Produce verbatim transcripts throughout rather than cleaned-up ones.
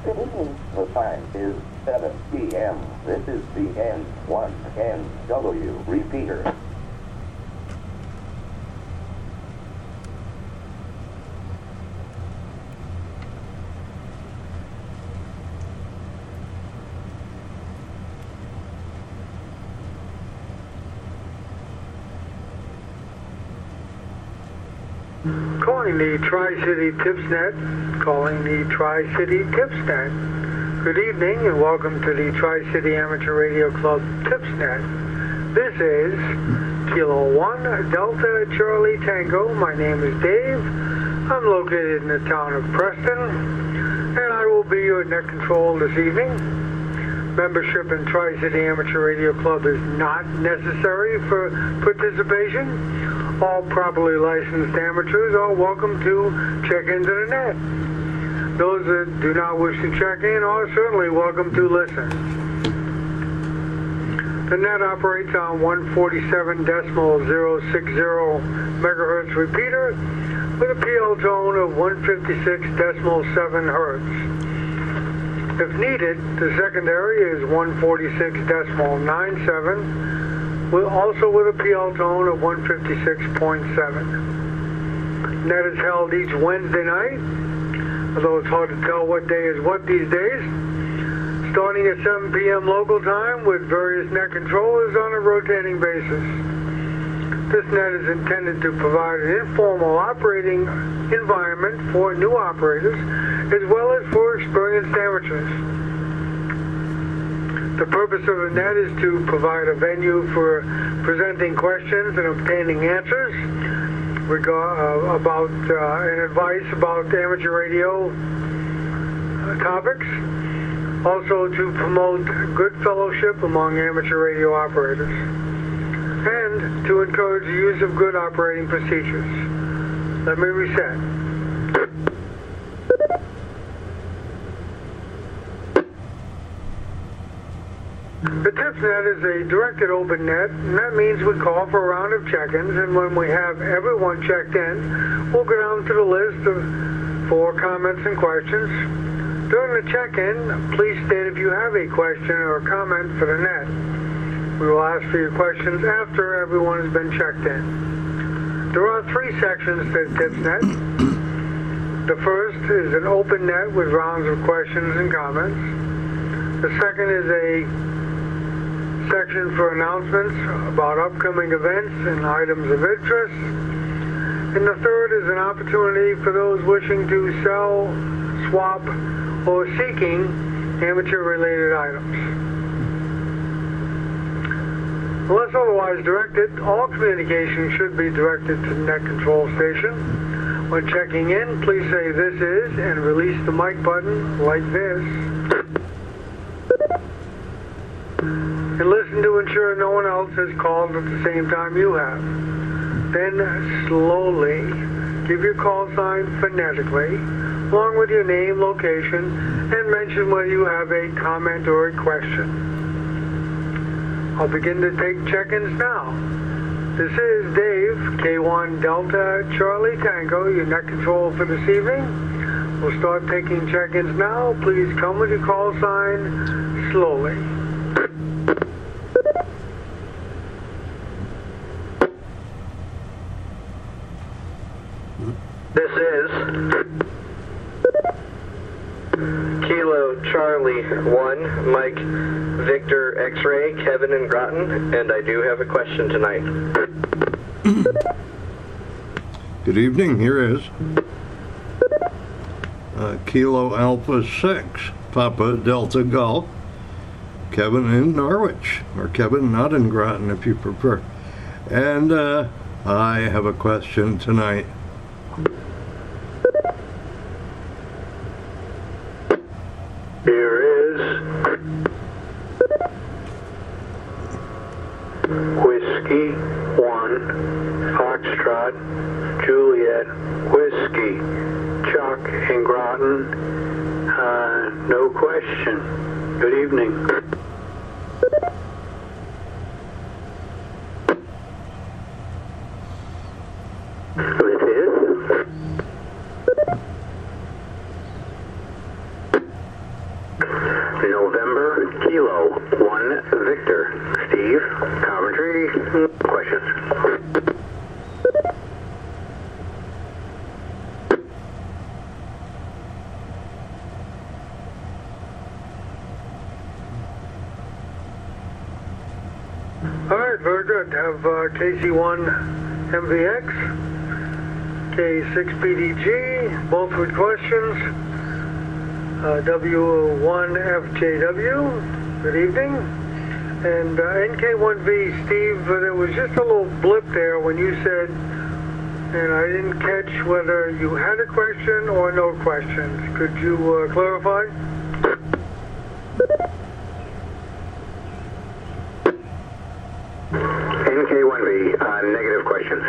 The time is seven p m This is the N one N W repeater. Calling the Tri-City TipsNet, calling the Tri-City TipsNet. Good evening and welcome to the Tri-City Amateur Radio Club TipsNet. This is Kilo one Delta Charlie Tango. My name is Dave. I'm located in the town of Preston, and I will be your net control this evening. Membership in Tri-City Amateur Radio Club is not necessary for participation. All properly licensed amateurs are welcome to check into the net. Those that do not wish to check in are certainly welcome to listen. The net operates on one forty-seven point zero six zero megahertz repeater with a P L tone of one fifty-six point seven hertz. If needed, the secondary is one forty-six point nine seven. Also with a P L tone of one fifty-six point seven. Net is held each Wednesday night, although it's hard to tell what day is what these days. Starting at seven p m local time with various net controllers on a rotating basis. This net is intended to provide an informal operating environment for new operators as well as for experienced amateurs. The purpose of the net is to provide a venue for presenting questions and obtaining answers regard, uh, about uh, and advice about amateur radio uh, topics. Also to promote good fellowship among amateur radio operators. And to encourage the use of good operating procedures. Let me reset. The TipsNet is a directed open net, and that means we call for a round of check-ins, and when we have everyone checked in, we'll go down to the list of for comments and questions. During the check-in, please state if you have a question or a comment for the net. We will ask for your questions after everyone has been checked in. There are three sections to the TipsNet. The first is an open net with rounds of questions and comments. The second is a section for announcements about upcoming events and items of interest. And the third is an opportunity for those wishing to sell, swap, or seeking amateur-related items. Unless otherwise directed, all communication should be directed to the net control station. When checking in, please say "this is" and release the mic button like this. And listen to ensure no one else has called at the same time you have. Then slowly give your call sign phonetically, along with your name, location, and mention whether you have a comment or a question. I'll begin to take check-ins now. This is Dave, K one Delta Charlie Tango, your net control for this evening. We'll start taking check-ins now. Please come with your call sign slowly. This is Kilo Charlie one, Mike Victor X-Ray, Kevin in Groton, and I do have a question tonight. Good evening, here is uh, Kilo Alpha six, Papa Delta Golf, Kevin in Norwich, or Kevin not in Groton if you prefer. And uh, I have a question tonight. Here is Whiskey one, Foxtrot, Juliet, Whiskey, Chuck in Groton. Uh, no question. Good evening. This is All right, very good. Have uh, K C one M V X, K six P D G, both with questions. Uh, W one F J W, good evening. And uh, N K one V, Steve, uh, there was just a little blip there when you said, and I didn't catch whether you had a question or no questions. Could you uh, clarify? N K one V, uh, negative questions.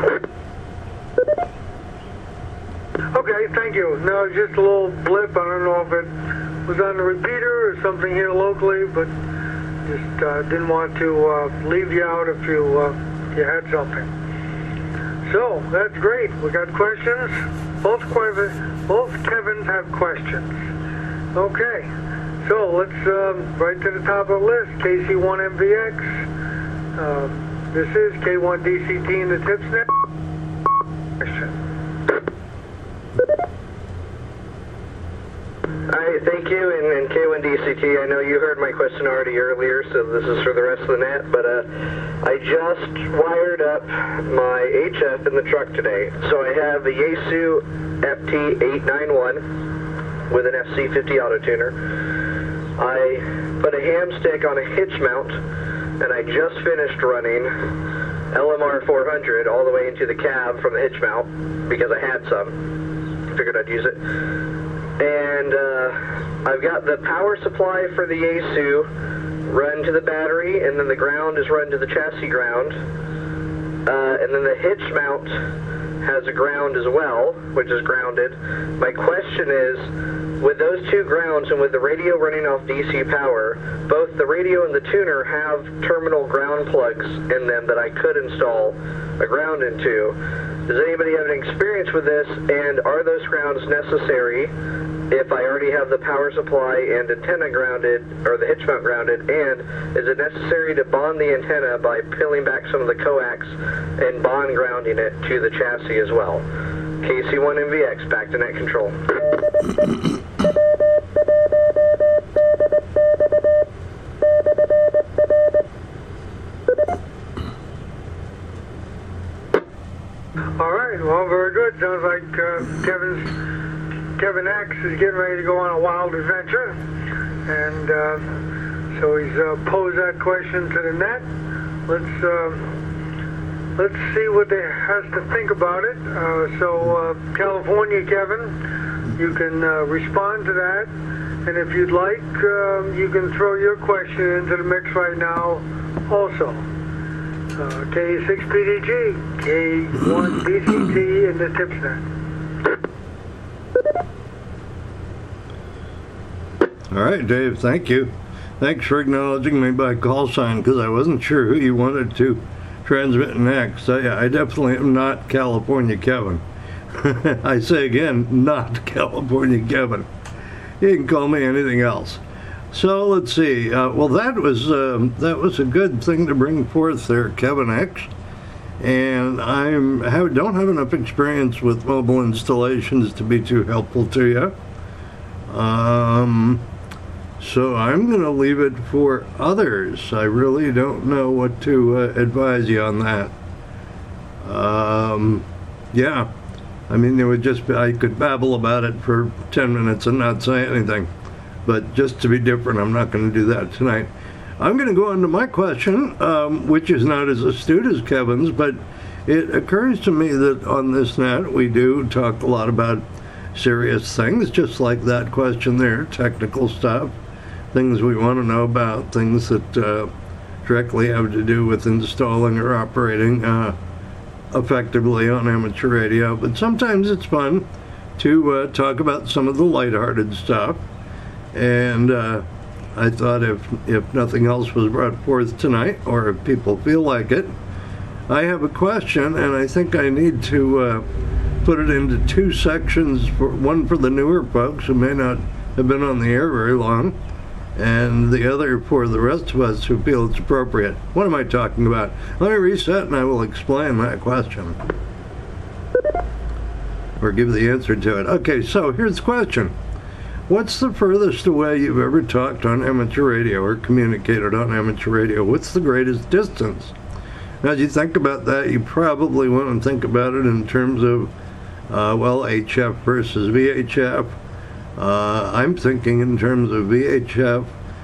Okay, thank you. No, just a little blip. I don't know if it was on the repeater or something here locally, but just uh, didn't want to uh, leave you out if you, uh, you had something. So, that's great. We got questions. Both, Kevin, both Kevins have questions. Okay, so let's um, right to the top of the list. K C one M V X. Um, this is K one D C T in the TipsNet. Question. Hi, thank you, and, and K one D C T, I know you heard my question already earlier, so this is for the rest of the net, but uh, I just wired up my H F in the truck today. So I have a Yaesu F T eight ninety-one with an F C fifty auto tuner. I put a ham stick on a hitch mount, and I just finished running L M R four hundred all the way into the cab from the hitch mount because I had some. Figured I'd use it. And uh, I've got the power supply for the Yaesu run to the battery, and then the ground is run to the chassis ground. Uh, and then the hitch mount has a ground as well, which is grounded. My question is, with those two grounds and with the radio running off D C power, both the radio and the tuner have terminal ground plugs in them that I could install a ground into. Does anybody have any experience with this, and are those grounds necessary if I already have the power supply and antenna grounded, or the hitch mount grounded, and is it necessary to bond the antenna by peeling back some of the coax and bond grounding it to the chassis as well? K C one M V X, back to net control. All right, well, very good. Sounds like uh, Kevin's Kevin X is getting ready to go on a wild adventure, and uh, so he's uh, posed that question to the net. Let's uh, let's see what they has to think about it. Uh, so, uh, California, Kevin, you can uh, respond to that, and if you'd like, uh, you can throw your question into the mix right now, also. Uh, K six P D G, K one D C T in the TipsNet. All right, Dave, thank you. Thanks for acknowledging me by call sign, because I wasn't sure who you wanted to transmit next. I, I definitely am not California Kevin. I say again, not California Kevin. You can call me anything else. So let's see. Uh, well, that was um, that was a good thing to bring forth there, Kevin X. And I have, don't have enough experience with mobile installations to be too helpful to you. Um, so I'm going to leave it for others. I really don't know what to uh, advise you on that. Um, yeah, I mean, it would just be, I could babble about it for ten minutes and not say anything. But just to be different, I'm not going to do that tonight. I'm going to go on to my question, um, which is not as astute as Kevin's, but it occurs to me that on this net we do talk a lot about serious things, just like that question there, technical stuff, things we want to know about, things that uh, directly have to do with installing or operating uh, effectively on amateur radio. But sometimes it's fun to uh, talk about some of the lighthearted stuff. And uh, I thought if if nothing else was brought forth tonight, or if people feel like it, I have a question, and I think I need to uh, put it into two sections, for one for the newer folks who may not have been on the air very long, and the other for the rest of us who feel it's appropriate. What am I talking about? Let me reset, and I will explain that question, or give the answer to it. Okay, so here's the question. What's the furthest away you've ever talked on amateur radio or communicated on amateur radio? What's the greatest distance? Now, as you think about that, you probably want to think about it in terms of, uh, well, H F versus V H F. Uh, I'm thinking in terms of V H F.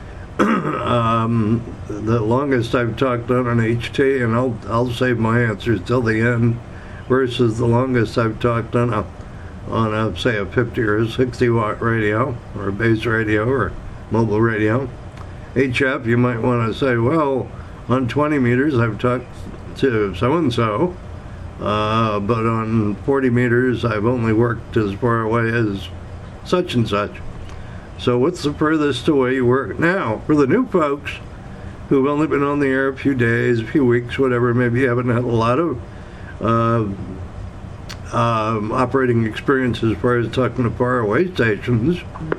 um, the longest I've talked on an H T, and I'll I'll save my answers till the end, versus the longest I've talked on a on a say a fifty or a sixty watt radio or a base radio or mobile radio. H F, you might want to say, well, on twenty meters I've talked to so and so, uh, but on forty meters I've only worked as far away as such and such. So what's the furthest away you work? Now, for the new folks who've only been on the air a few days, a few weeks, whatever, maybe you haven't had a lot of uh, um, operating experience as far as talking to faraway stations.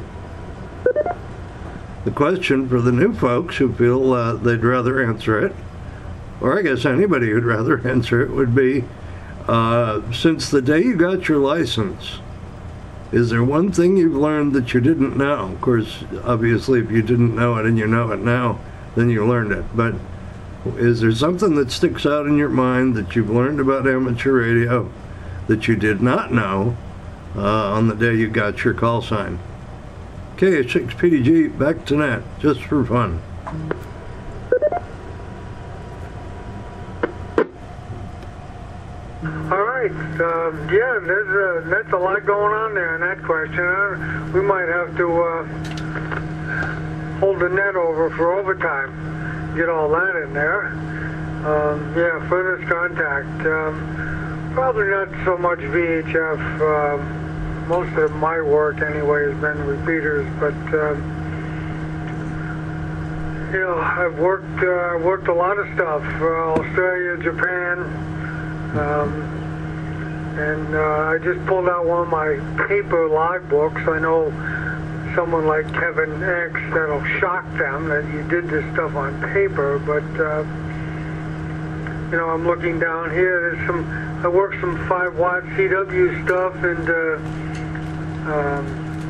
The question for the new folks who feel uh, they'd rather answer it, or I guess anybody who'd rather answer it, would be, uh, since the day you got your license, is there one thing you've learned that you didn't know? Of course, obviously, if you didn't know it and you know it now, then you learned it. But is there something that sticks out in your mind that you've learned about amateur radio that you did not know uh, on the day you got your call sign? K H six P D G, back to net, just for fun. All right. Um, yeah, there's a, that's a lot going on there in that question. Uh, we might have to uh, hold the net over for overtime, get all that in there. Um, yeah, furthest contact. Um, probably not so much V H F. Um, most of my work anyway has been repeaters, but um, you know, I've worked uh, worked a lot of stuff. Uh, Australia, Japan. Um, and uh, I just pulled out one of my paper logbooks. I know someone like Kevin X, that'll shock them that you did this stuff on paper, but uh, you know, I'm looking down here. There's some, I worked some five watt C W stuff and uh, um,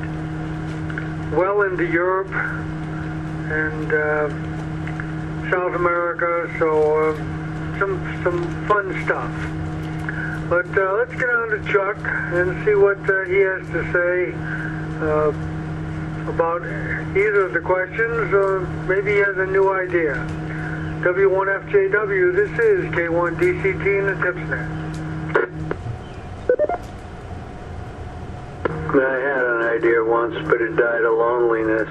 well into Europe and uh, South America, so uh, some some fun stuff. But uh, let's get on to Chuck and see what uh, he has to say uh, about either of the questions, or maybe he has a new idea. W one F J W, this is K one D C T in the TipsNet. I had an idea once, but it died of loneliness.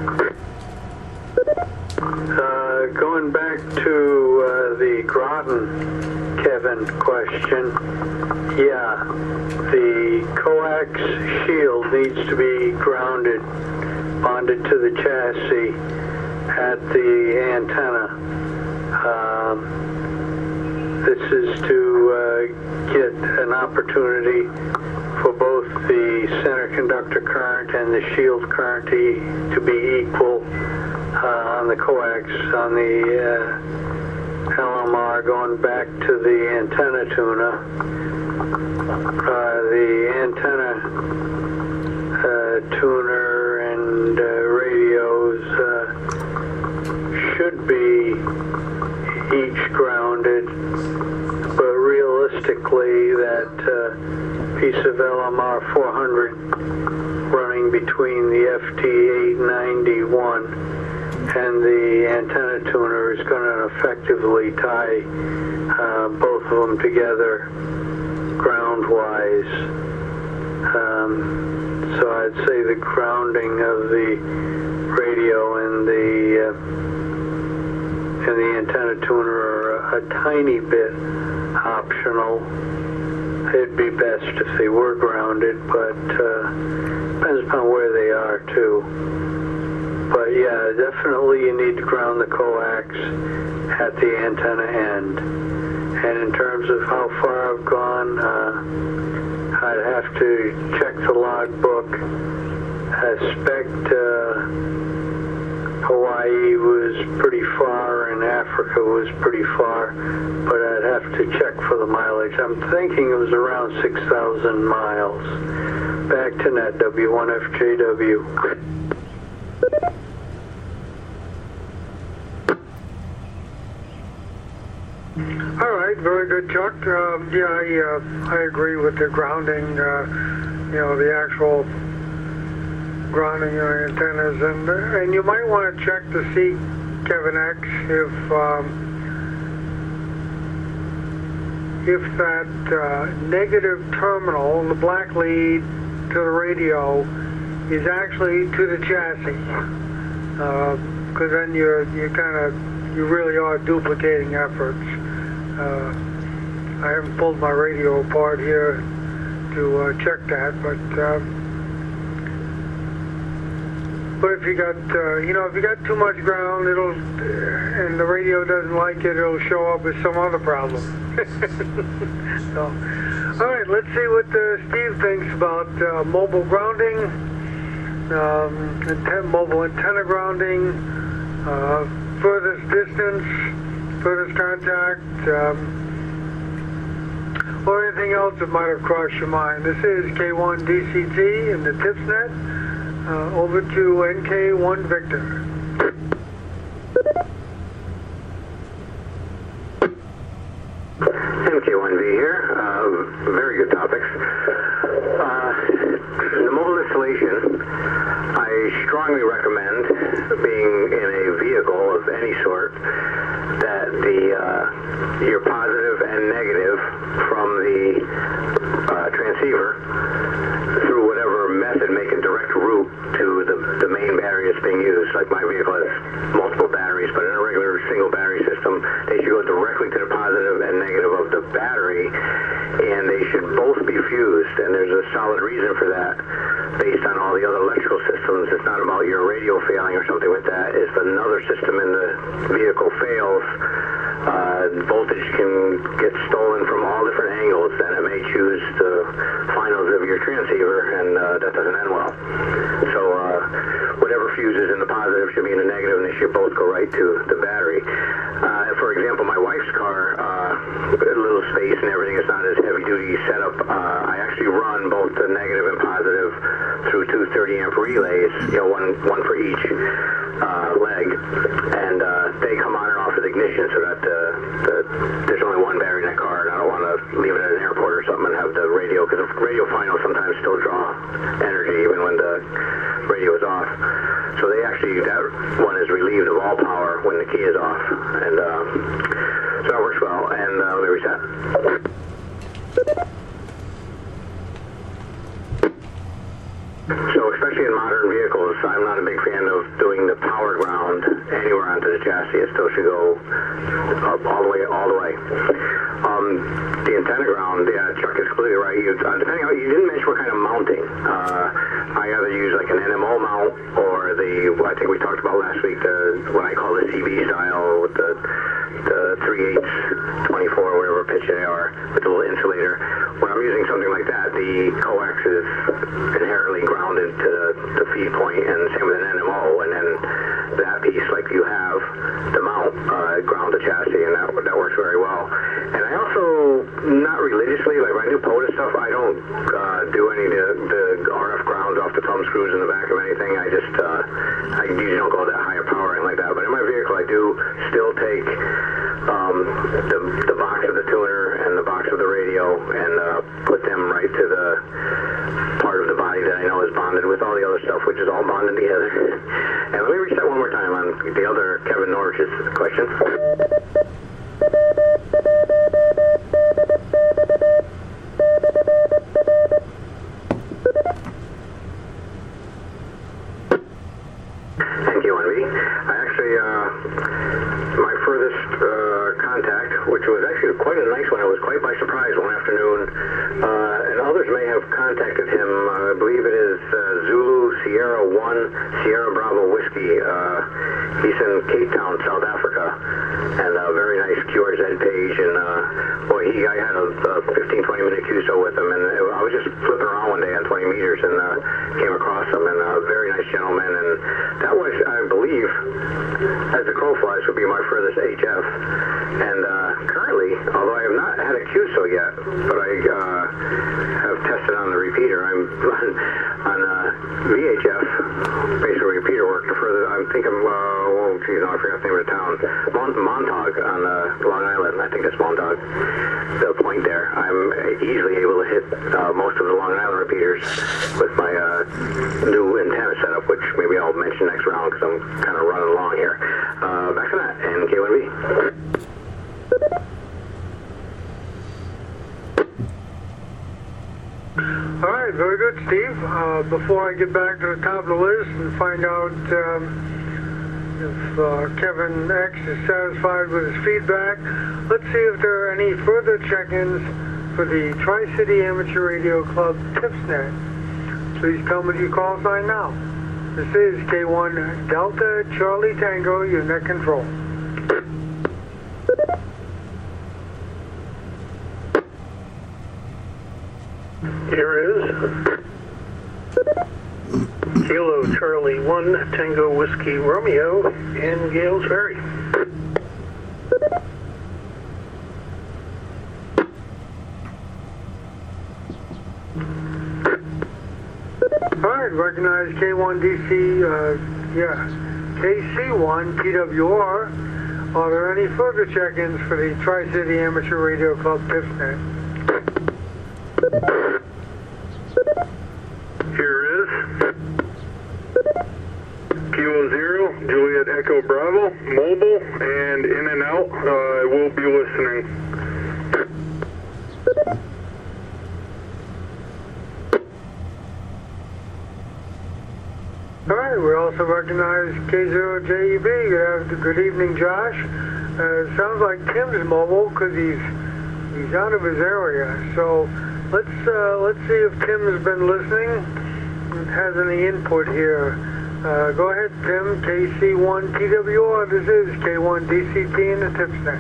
Uh, going back to uh, the Groton Kevin question, yeah, the coax shield needs to be grounded, bonded to the chassis at the antenna. Um, this is to uh, get an opportunity for both the center conductor current and the shield current to, to be equal uh, on the coax, on the uh, L M R, going back to the antenna tuner. Uh, the antenna uh, tuner and uh, radios uh, should be each grounded, but realistically that uh, piece of L M R four hundred running between the F T eight ninety-one and the antenna tuner is going to effectively tie uh, both of them together ground-wise. Um, so I'd say the grounding of the radio and the uh, and the antenna tuner are a, a tiny bit optional. It'd be best if they were grounded, but uh, depends upon where they are too. But yeah, definitely you need to ground the coax at the antenna end. And in terms of how far I've gone, uh, I'd have to check the logbook. I suspect uh, Hawaii was pretty far and Africa was pretty far, but I'd have to check for the mileage. I'm thinking it was around six thousand miles. Back to net, W one F J W. All right, very good, Chuck. Um, yeah, I, uh, I agree with the grounding, uh, you know, the actual grounding your antennas. And, and you might want to check to see, Kevin X, if, um, if that uh, negative terminal, the black lead to the radio, is actually to the chassis, because uh, then you're you kind of you really are duplicating efforts. Uh, I haven't pulled my radio apart here to uh, check that, but uh, but if you got uh, you know if you got too much ground, it'll and the radio doesn't like it, it'll show up as some other problem. So, all right, let's see what uh, Steve thinks about uh, mobile grounding, um, anten- mobile antenna grounding, uh, furthest distance, furthest contact, um, or anything else that might have crossed your mind. This is K one D C T in the TipsNet. Uh, over to N K one Victor. N K one V here. Uh, very good topics. Uh, the mobile installation, I strongly recommend, being in a vehicle of any sort, that the uh, your positive and negative from the uh, transceiver through whatever method make a direct route to the, the main battery that's being used. Like my vehicle has multiple batteries, but in a regular single battery system, they should go directly to the positive and negative of the battery, and they should both be fused, and there's a solid reason for that based on all the other electrical systems. It's not about your radio failing or something like that. If another system in the vehicle fails, uh, voltage can get stolen from all different angles, then it may choose the finals of your transceiver, and uh, that doesn't end well. So uh, whatever fuses in the positive should be in the negative, and they should both go right to the battery. Uh, for example, my wife's car, uh, a little space and everything, it's not as heavy-duty setup. Uh, I actually run both the negative and positive through two thirty amp relays, you know, one one for each uh, leg, and uh, they come on and off with ignition, so that uh, the, there's only one battery in that car, and I don't want to leave it at an airport or something and have the radio, because the radio finals sometimes still draw energy even when the radio is off. So they actually, that one is relieved of all power when the key is off, and uh, so that works well. And uh, let me reset. So especially in modern vehicles, I'm not a big fan of doing the power ground anywhere onto the chassis. It still should go up all the way, all the way. Um, the antenna ground, yeah, Chuck is completely right. You, uh, depending on, you didn't mention what kind of mounting. Uh, I either use like an N M O mount or the, I think we talked about last week, the what I call the C B style with the the three eighths, twenty-four, whatever pitch they are, with the little insulator. When I'm using something like that, the coax is inherently grounded to the feed point, and same with an N M O, and then that piece, like you have, the mount, uh, ground the chassis, and that that works very well. And I also, not religiously, like when I do POTA stuff, I don't uh, do any of the, the R F grounds off the thumb screws in the back of anything. I just, uh, I usually don't go that high a power or anything like that. But in my vehicle, I do still take um, the, the box of the tuner and the box of the radio and uh, put them right to the part of the body that I know is bonded with all the other stuff, which is all bonded together. And let me reset one more time on the other Kevin Norwich's question. Thank you, N V. I actually, uh, my furthest uh, contact, which was actually quite a nice one, I was quite by surprise one afternoon, uh, and others may have contacted him. Uh, I believe it is uh, Zulu Sierra one Sierra Bravo Whiskey. Uh, he's in Cape Town, South Africa, and a very nice Q R Z page. And uh, boy, he, I had a, a fifteen, twenty minute Q S O with him, and it, I was just flipping around one day on twenty meters and uh, came across him, and a very nice gentleman. And that was, I believe, as the crow flies, would be my furthest H F. And uh, currently, although I have not had a Q S O yet, but I uh, have tested on the repeater, I'm on, on uh, V H F, basically repeater work. The further, I'm thinking, uh, oh, geez, no, I forgot the name of the town. Mont- Montauk on uh, Long Island. I think that's Montauk. The point there. I'm easily able to hit uh, most of the Long Island repeaters with my uh, new antenna setup, which maybe I'll mention next round because I'm kind of running along here. Uh, back to that, and K one B. All right, very good, Steve. Uh, before I get back to the top of the list and find out um, if uh, Kevin X is satisfied with his feedback, let's see if there are any further check-ins for the Tri-City Amateur Radio Club TipsNet. Please come with your call sign now. This is K one Delta Charlie Tango, your net control. Here is Kilo Charlie one Tango Whiskey Romeo in Gales Ferry. All right, recognize K one D C, uh, yeah, K C one T W R. Are there any further check-ins for the Tri-City Amateur Radio Club TipsNet? Here is Kilo Zero, Juliet Echo Bravo, mobile and in and out. Uh, I will be listening. All right, we also recognize K zero J E B. Good, good evening, Josh. Uh, sounds like Tim's mobile because he's he's out of his area. So let's uh, let's see if Tim has been listening and has any input here. Uh, go ahead, Tim. K C one T W R. This is K one D C T in the TipsNet.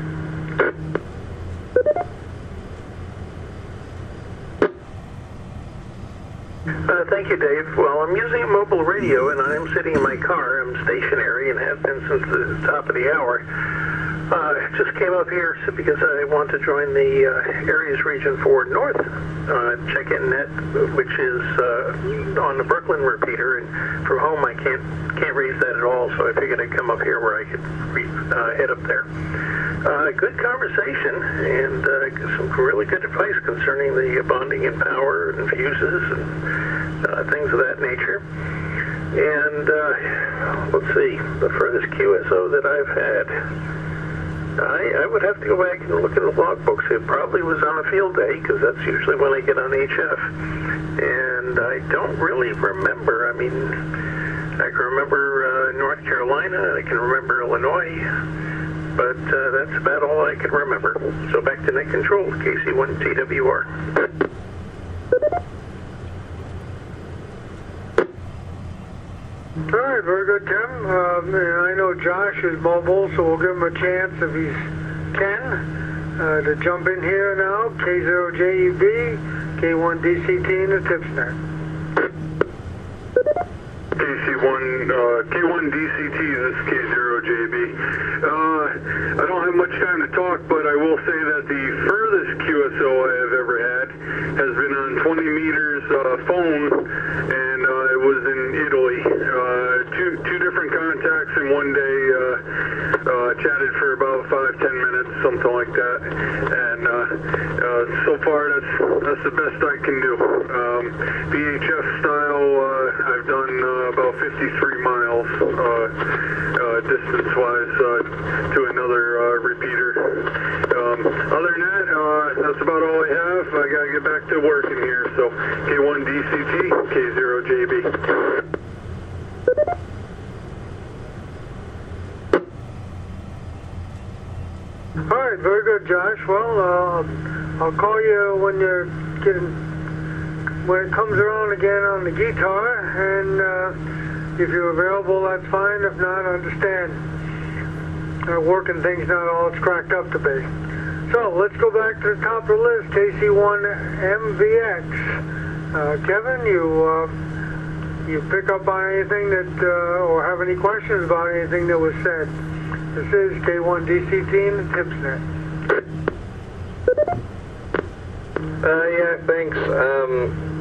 Uh, thank you, Dave. Well, I'm using a mobile radio, and I'm sitting in my car. I'm stationary and have been since the top of the hour. Uh, just came up here because I want to join the uh, Areas Region four North uh, check-in net, which is uh, on the Brooklyn repeater, and from home I can't can't raise that at all, so I figured I'd come up here where I could re- uh, head up there. Uh, good conversation and uh, some really good advice concerning the bonding in power and fuses and uh, things of that nature. And uh, let's see, the furthest Q S O that I've had, I, I would have to go back and look at the logbooks. It probably was on a field day because that's usually when I get on H F. And I don't really remember. I mean, I can remember uh, North Carolina, I can remember Illinois. But uh, that's about all I can remember. So back to net control, K C one T W R. All right, very good, Tim. Uh, I know Josh is mobile, so we'll give him a chance if he can uh, to jump in here now. K zero J E B, K one D C T in the TipsNet. K C one, uh, K one D C T, this is K zero J B. Uh, I don't have much time to talk, but I will say that the furthest Q S O I have ever had has been on twenty meters uh, phone, and uh, it was in Italy. Uh, two two different contacts in one day, uh, uh, chatted for about five, ten minutes, something like that. And uh, uh, so far, that's that's the best I can do. Um, V H F style, uh, I've done uh, about fifty-three miles uh, uh, distance-wise uh, to another uh, repeater. Um, other than that, uh, that's about all I have. I gotta get back to working here. So K one D C T, K zero J B. All right, very good, Josh. Well, uh, I'll call you when you're getting when it comes around again on the guitar, and uh, if you're available, that's fine. If not, understand. Uh, working things not all it's cracked up to be. So let's go back to the top of the list. K C one M V X. Uh, Kevin, you uh, you pick up on anything that, uh, or have any questions about anything that was said? This is K one D C T in the TipsNet. Uh, yeah, thanks. Um,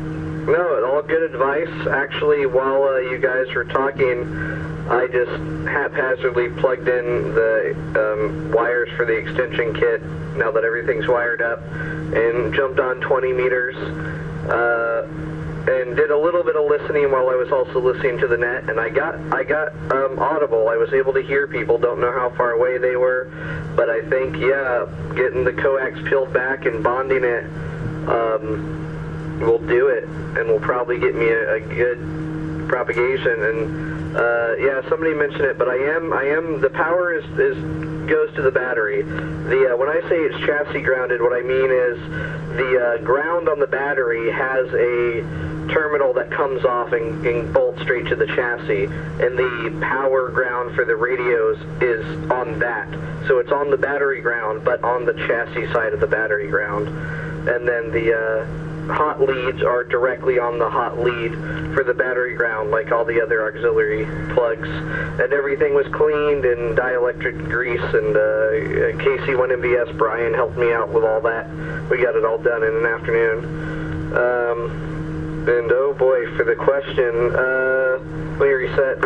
No, all good advice. Actually, while uh, you guys were talking, I just haphazardly plugged in the um, wires for the extension kit, now that everything's wired up, and jumped on twenty meters, uh, and did a little bit of listening while I was also listening to the net, and I got I got um, audible. I was able to hear people, don't know how far away they were, but I think, yeah, getting the coax peeled back and bonding it um, will do it, and will probably get me a, a good propagation. And Uh, yeah, somebody mentioned it, but I am, I am, the power is, is goes to the battery. The, uh, when I say it's chassis grounded, what I mean is the uh, ground on the battery has a terminal that comes off and, and bolts straight to the chassis, and the power ground for the radios is on that. So it's on the battery ground, but on the chassis side of the battery ground. And then the, uh, hot leads are directly on the hot lead for the battery ground, like all the other auxiliary plugs. And everything was cleaned in dielectric grease, and uh, K C one M V S Brian helped me out with all that. We got it all done in an afternoon. Um, and oh boy, for the question, uh, let me reset.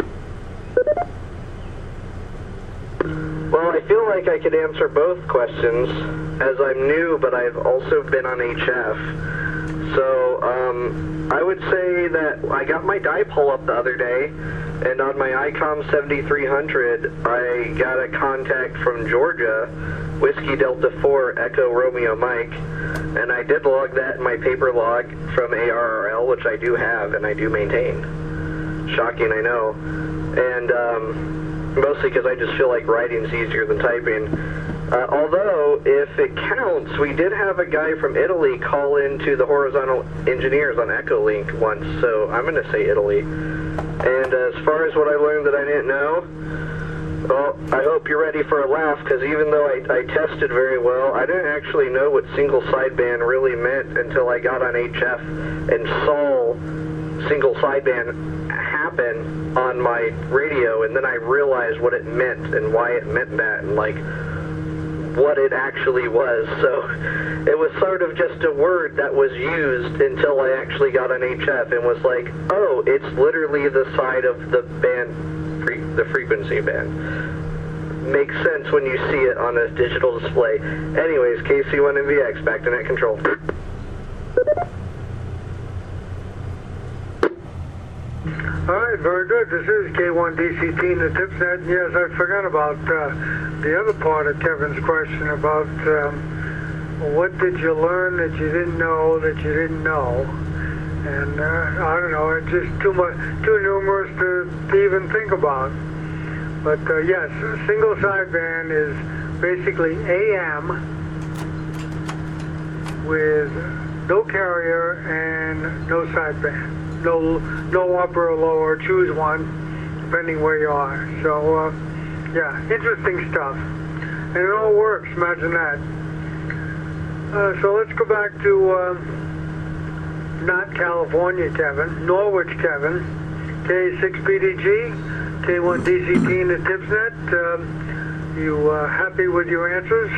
Well, I feel like I could answer both questions, as I'm new, but I've also been on H F. So, um, I would say that I got my dipole up the other day, and on my ICOM seventy-three hundred, I got a contact from Georgia, Whiskey Delta four, Echo Romeo Mike, and I did log that in my paper log from A R R L, which I do have, and I do maintain. Shocking, I know. And, um... mostly because I just feel like writing's easier than typing. Uh, although, if it counts, we did have a guy from Italy call into the horizontal engineers on Echolink once, so I'm going to say Italy. And uh, as far as what I learned that I didn't know, well, I hope you're ready for a laugh, because even though I, I tested very well, I didn't actually know what single sideband really meant until I got on H F and saw single sideband happen on my radio, and then I realized what it meant and why it meant that, and like what it actually was. So it was sort of just a word that was used until I actually got on H F and was like, oh, it's literally the side of the band, the frequency band. Makes sense when you see it on a digital display. Anyways, K C one M V X, back to net control. All right, very good. This is K one D C T in the TipsNet. Yes, I forgot about uh, the other part of Kevin's question about um, what did you learn that you didn't know that you didn't know. And uh, I don't know, it's just too much, too numerous to, to even think about. But uh, yes, single sideband is basically A M with no carrier and no sideband. No, no upper or lower, choose one, depending where you are. So, uh, yeah, interesting stuff. And it all works, imagine that. Uh, so let's go back to, um, not California Kevin, Norwich Kevin, K six P D G, K one D C T in the TipsNet. Uh, you uh, happy with your answers?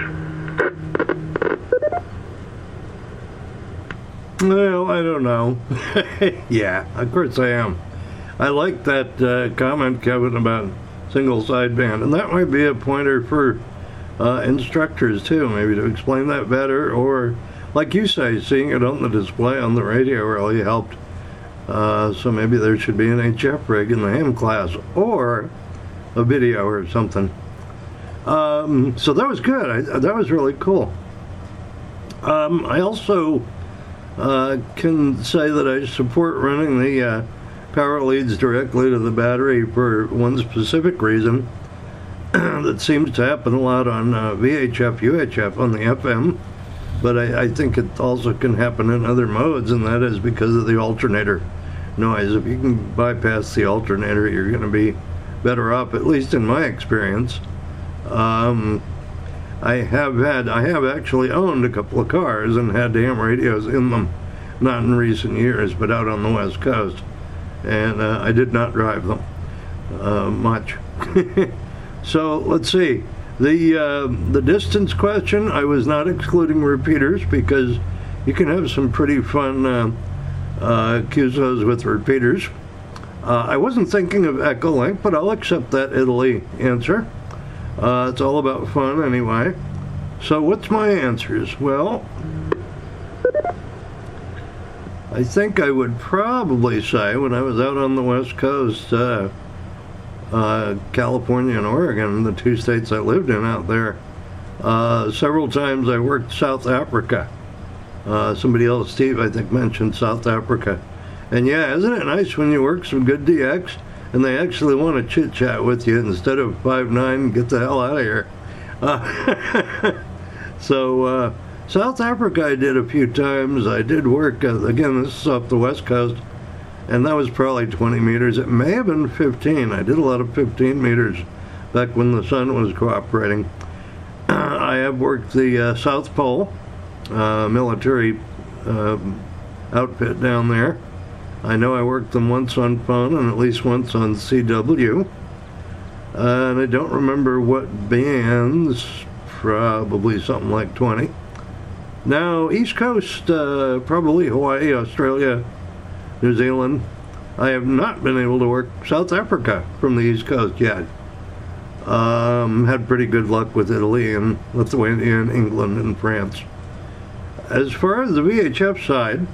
Well, I don't know. Yeah, of course I am. I like that uh, comment, Kevin, about single sideband, and that might be a pointer for uh, instructors too, maybe to explain that better, or like you say, seeing it on the display on the radio really helped. Uh, so maybe there should be an H F rig in the ham class, or a video or something. Um, so that was good. I, that was really cool. Um, I also Uh, can say that I support running the uh, power leads directly to the battery for one specific reason that seems to happen a lot on uh, V H F, U H F on the F M, but I, I think it also can happen in other modes, and that is because of the alternator noise. If you can bypass the alternator, you're going to be better off, at least in my experience. Um, I have had, I have actually owned a couple of cars and had ham radios in them, not in recent years, but out on the West Coast, and uh, I did not drive them uh, much. So let's see, the uh, the distance question, I was not excluding repeaters because you can have some pretty fun uh, uh, Q S Os with repeaters. Uh, I wasn't thinking of Echolink, but I'll accept that Italy answer. Uh, it's all about fun anyway. So what's my answers? Well, I think I would probably say when I was out on the West Coast, uh, uh, California and Oregon, the two states I lived in out there, uh, several times I worked South Africa. Uh, somebody else, Steve, I think, mentioned South Africa. And yeah, isn't it nice when you work some good D X and they actually want to chit-chat with you instead of five nine, get the hell out of here. Uh, so, uh, South Africa I did a few times. I did work, uh, again, this is off the West Coast, and that was probably twenty meters. It may have been fifteen. I did a lot of fifteen meters back when the sun was cooperating. Uh, I have worked the uh, South Pole uh, military uh, outfit down there. I know I worked them once on phone and at least once on C W. Uh, and I don't remember what bands, probably something like twenty. Now, East Coast, uh, probably Hawaii, Australia, New Zealand. I have not been able to work South Africa from the East Coast yet. Um, had pretty good luck with Italy and Lithuania and England and France. As far as the V H F side,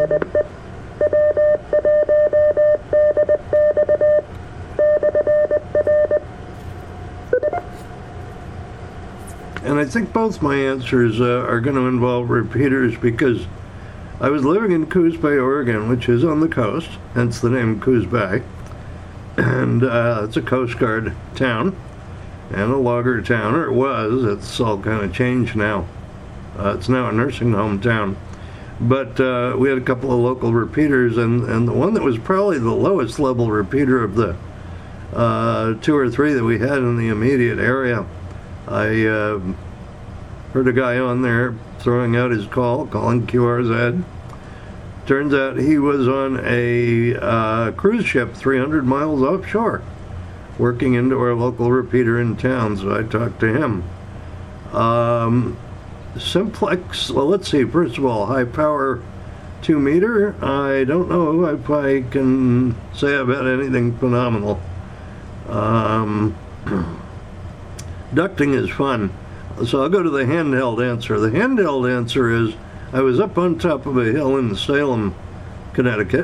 and I think both my answers uh, are going to involve repeaters because I was living in Coos Bay, Oregon, which is on the coast, hence the name Coos Bay. And uh, it's a Coast Guard town and a logger town, or it was. It's all kind of changed now. Uh, it's now a nursing home town. But uh, we had a couple of local repeaters, and, and the one that was probably the lowest level repeater of the uh, two or three that we had in the immediate area, I uh, heard a guy on there throwing out his call, calling Q R Z. Turns out he was on a uh, cruise ship three hundred miles offshore, working into our local repeater in town, so I talked to him. Um, Simplex, well, let's see, first of all, high power two meter. I don't know if I can say I've had anything phenomenal. Um... Ducting is fun, so I'll go to the handheld answer. The handheld answer is I was up on top of a hill in Salem, Connecticut,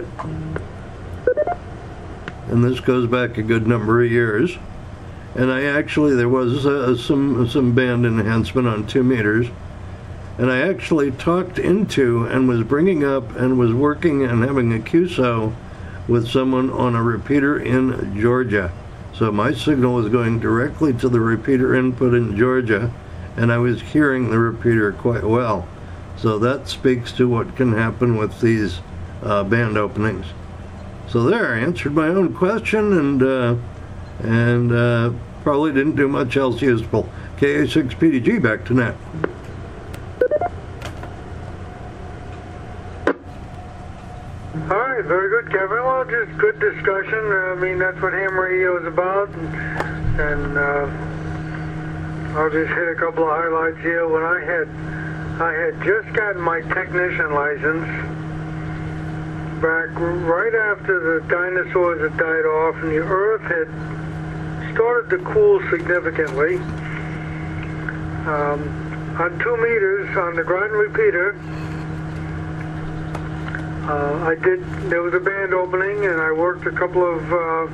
and this goes back a good number of years, and I actually, there was uh, some, some band enhancement on two meters, and I actually talked into and was bringing up and was working and having a Q S O with someone on a repeater in Georgia. So my signal was going directly to the repeater input in Georgia, and I was hearing the repeater quite well. So that speaks to what can happen with these uh, band openings. So there, I answered my own question, and uh, and uh, probably didn't do much else useful. K A six P D G, back to net. All right, very good, Kevin. Well, just good discussion. I mean, that's what ham radio is about. And, and uh, I'll just hit a couple of highlights here. When I had, I had just gotten my technician license back right after the dinosaurs had died off and the Earth had started to cool significantly. Um, on two meters on the Groton repeater, Uh, I did, there was a band opening, and I worked a couple of uh,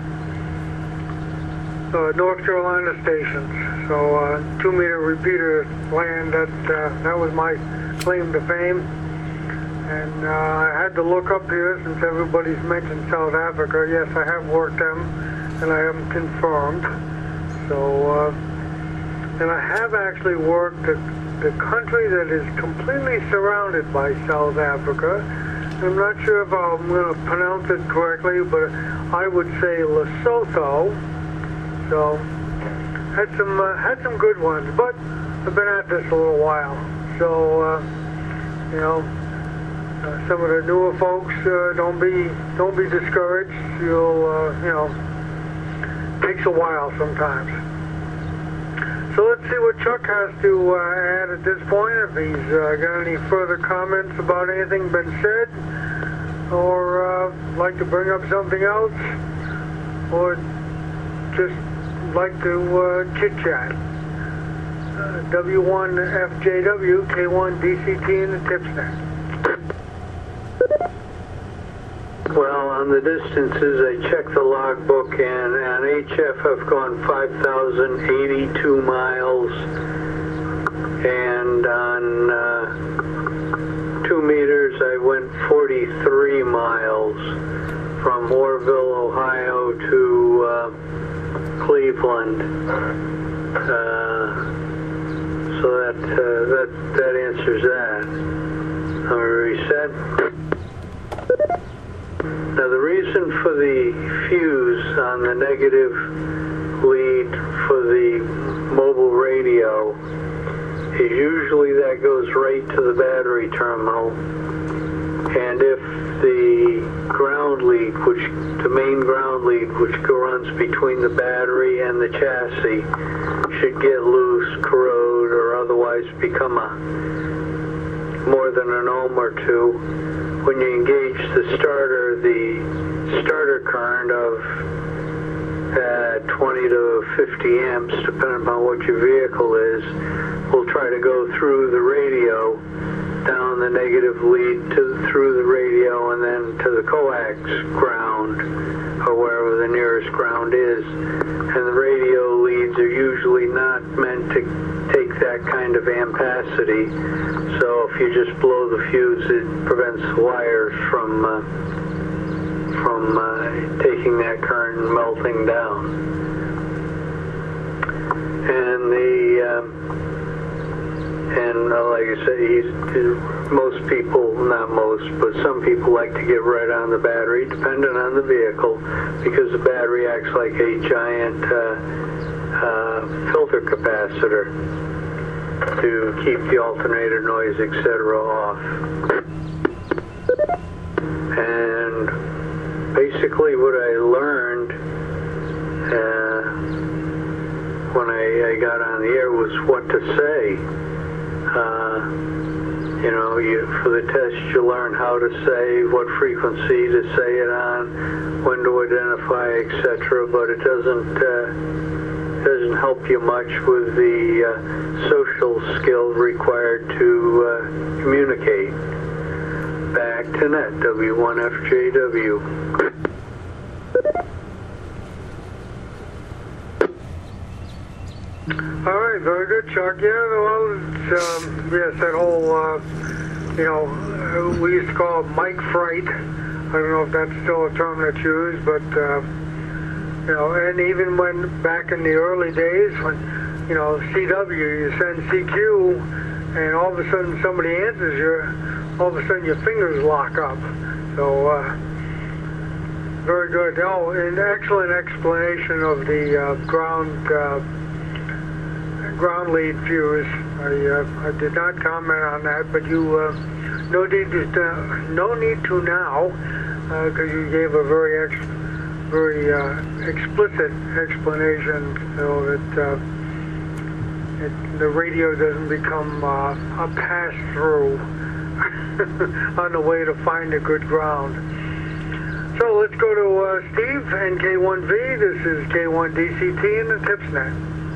uh, North Carolina stations. So uh, two meter repeater land, that, uh, that was my claim to fame. And uh, I had to look up here since everybody's mentioned South Africa. Yes, I have worked them, and I am confirmed. So, uh, and I have actually worked the, the country that is completely surrounded by South Africa. I'm not sure if I'm going to pronounce it correctly, but I would say Lesotho. So, had some uh, had some good ones, but I've been at this a little while. So, uh, you know, uh, some of the newer folks, uh, don't be don't be discouraged. You'll, uh, you know, takes a while sometimes. So let's see what Chuck has to uh, add at this point. If he's uh, got any further comments about anything been said, or uh, like to bring up something else, or just like to uh, chit-chat. Uh, W one F J W, K one D C T in the TipsNet. Well, on the distances, I checked the logbook, and on H F I've gone five thousand eighty-two miles, and on uh, two meters I went forty-three miles from Orville, Ohio to uh, Cleveland. Uh, so that, uh, that, that answers that. I'm reset. Now the reason for the fuse on the negative lead for the mobile radio is usually that goes right to the battery terminal, and if the ground lead, which the main ground lead, which runs between the battery and the chassis, should get loose, corrode, or otherwise become a more than an ohm or two, when you engage the starter, the starter current of uh, twenty to fifty amps, depending on what your vehicle is, will try to go through the radio, down the negative lead to through the radio, and then to the coax ground, or wherever the nearest ground is. And the radio leads are usually not meant to take that kind of ampacity, so if you just blow the fuse, it prevents the wires from uh, from uh, taking that current and melting down. And the um, and uh, like I said, he's, most people, not most, but some people like to get right on the battery, depending on the vehicle, because the battery acts like a giant uh, uh, filter capacitor to keep the alternator noise, et cetera off. And basically what I learned uh, when I, I got on the air was what to say. Uh, you know, you, for the test you learn how to say, what frequency to say it on, when to identify, et cetera, but it doesn't uh, doesn't help you much with the uh, social skill required to uh, communicate. Back to net, W one F J W. All right, very good, Chuck. Yeah, well, it's, um, yes, that whole, uh, you know, uh, we used to call it mic fright. I don't know if that's still a term that's used, but, uh, you know, and even when back in the early days when, you know, C W, you send C Q, and all of a sudden somebody answers you, all of a sudden your fingers lock up. So, uh, very good. Oh, an excellent explanation of the uh, ground uh, ground lead fuse. I, uh, I did not comment on that, but you uh, no need to uh, no need to now, because uh, you gave a very ex very uh, explicit explanation, so that uh, it, the radio doesn't become uh, a pass through on the way to find a good ground. So let's go to uh, Steve and K one V. This is K one D C T in the TipsNet.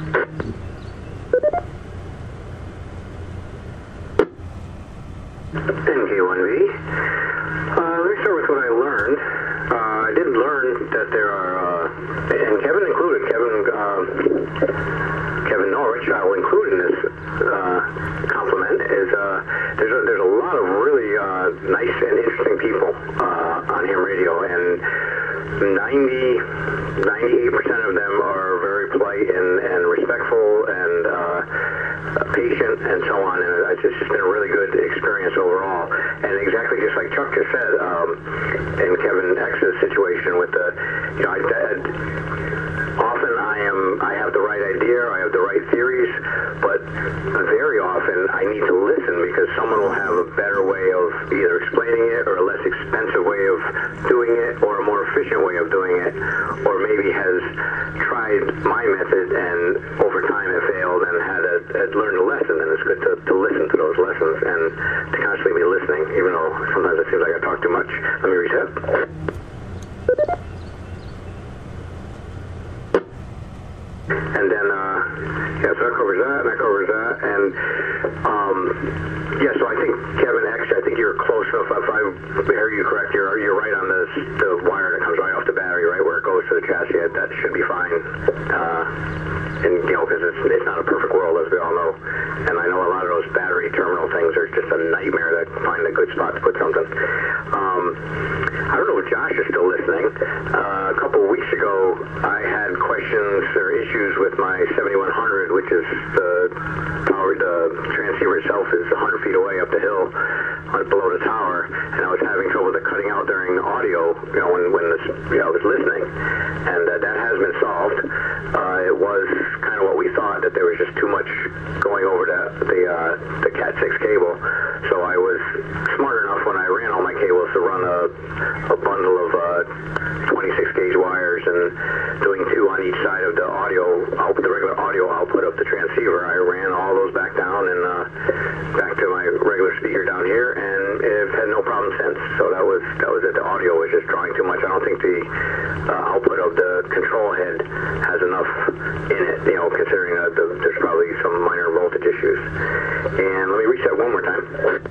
And K one V. Uh, let me start with what I learned. Uh, I did learn that there are, uh, and Kevin included, Kevin uh, Kevin Norwich, I will include in this uh, compliment, is uh, there's, a, there's a lot of really uh, nice and interesting people uh, on ham radio, and ninety, ninety-eight percent of them are very polite and, and respectful and uh, patient and so on, and it's just been a really good experience overall. And exactly just like Chuck just said, um, in Kevin X's situation with the, you know, I, I, often I am, I have the right idea, I have the right theories, but very often I need to listen because someone will have a better way of either explaining it or a less expensive way of doing it or a more efficient way of doing it, or maybe has tried my method and over time have failed and had, a, had learned a lesson, and it's good to, to listen to those lessons and to constantly be listening, even though sometimes it seems like I talk too much. Let me reset. And then, uh, yeah, so that covers that, and that covers that, and, um, yeah, so I think, Kevin, actually, I think you're close enough. If I hear you correct, you're, you're right on this, the wire that comes right off the battery, right, where it goes to the chassis. That should be fine. Uh, and, you know, because it's, it's not a perfect world, as we all know. And I know a lot of those battery terminal things are just a nightmare to find a good spot to put something. Um, I don't know if Josh is still listening. Uh, a couple of weeks ago, I had questions or issues with my seventy-one hundred, which is the power, the transceiver itself is one hundred feet away up the hill below the tower, and I was having trouble with it cutting out during the audio, you know, when, when this, you know, I was listening, and uh, that has been solved. Uh, it was kind of what we thought, that there was just too much going over the the, uh, the cat six cable, so I was smart enough when I ran all my cables to run a, a bundle of uh, twenty-six gauge wires, and doing two on each side of the audio output, the regular audio output of the transceiver. I ran all those back down and uh, back to my regular speaker down here, and it had no problem since. So that was that was it. The audio was just drawing too much. I don't think the uh, output of the control head has enough in it, you know, considering that the, there's probably some minor voltage issues. And let me reset one more time.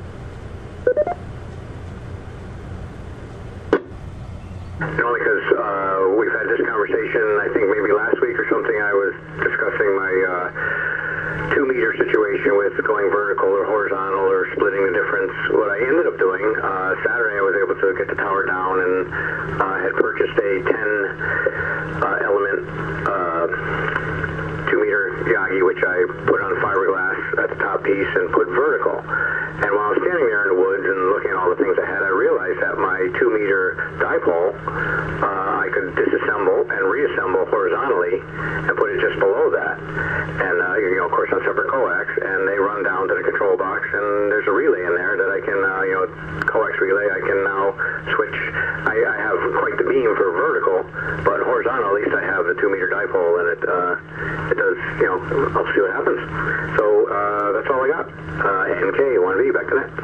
Only because uh, we've had this conversation, I think maybe last week or something, I was discussing my uh, two meter situation with going vertical or horizontal or splitting the difference. What I ended up doing, uh, Saturday I was able to get the tower down and uh, had purchased a ten uh, element uh, two meter Yagi, which I put on fiberglass at the top piece and put vertical. And while I was standing there in the woods and looking at all the things I had, I realized that my two meter dipole, uh, I could disassemble and reassemble horizontally and put it just below that. And, uh, you know, of course, on separate coax, and they run down to the control box, and there's a relay in there that I can, uh, you know, coax relay, I can now switch. I, I have quite the beam for vertical, but horizontal, at least I have the two meter dipole, and it, uh, it does, you know, I'll see what happens. So, uh, that's all I got. Uh, N K one V, back to that.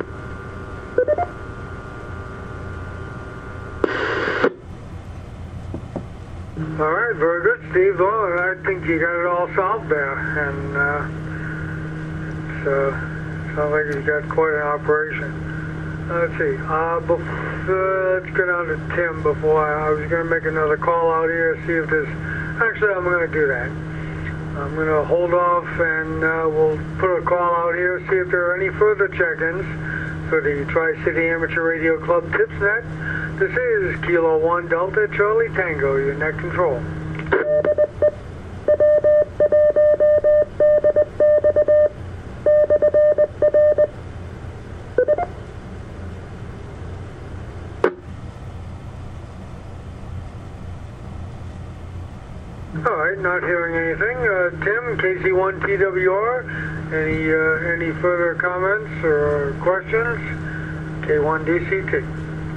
All right, very good, Steve. Well, I think you got it all solved there, and uh, it's, uh, sounds like you got quite an operation. Uh, let's see. Uh, bef- uh, let's go down to Tim before I, I was going to make another call out here, see if there's. Actually, I'm going to do that. I'm going to hold off, and uh, we'll put a call out here, see if there are any further check-ins for the Tri-City Amateur Radio Club TipsNet. This is Kilo one Delta Charlie Tango, your net control. All right, not hearing anything. Uh, Tim, K C one T W R, any uh, any further comments or questions? K one D C T.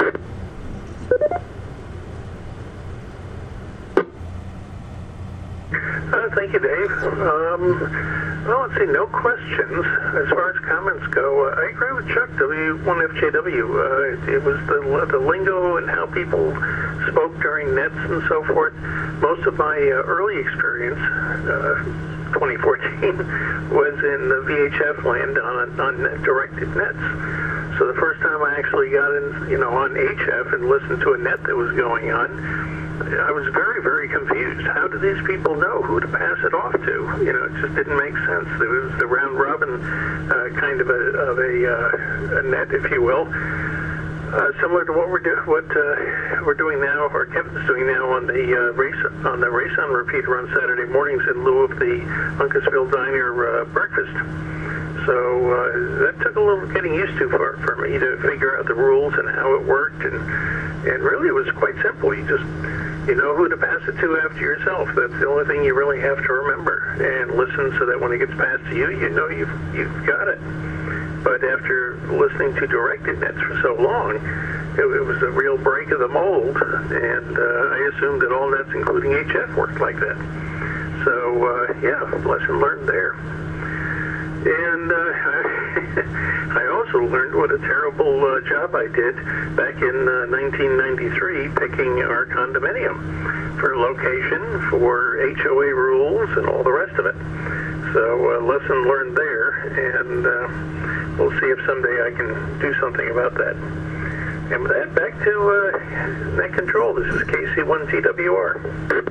Uh, thank you, Dave. Um, well, let's see, no questions. As far as comments go, uh, I agree with Chuck, W one F J W. Uh, it was the, the lingo and how people spoke during nets and so forth. Most of my uh, early experience, uh, twenty fourteen, was in the V H F land on, on directed nets. So the first time I actually got in, you know, on H F and listened to a net that was going on, I was very, very confused. How do these people know who to pass it off to? You know, it just didn't make sense. It was the round robin uh, kind of a, of a, uh, a net, if you will. Uh, similar to what we're do, what uh, we're doing now, or Kevin's doing now on the uh, race on the race on repeater on Saturday mornings in lieu of the Uncasville Diner uh, breakfast. So uh, that took a little getting used to for for me to figure out the rules and how it worked, and and really it was quite simple. You just you know who to pass it to after yourself. That's the only thing you really have to remember, and listen so that when it gets passed to you, you know you've you've got it. But after listening to directed nets for so long, it, it was a real break of the mold, and uh, I assumed that all nets, including H F, worked like that. So, uh, yeah, lesson learned there. And uh, I also learned what a terrible uh, job I did back in uh, nineteen ninety-three picking our condominium for location, for H O A rules, and all the rest of it. So uh, lesson learned there, and uh, we'll see if someday I can do something about that. And with that, back to uh, net control. This is K C one T W R.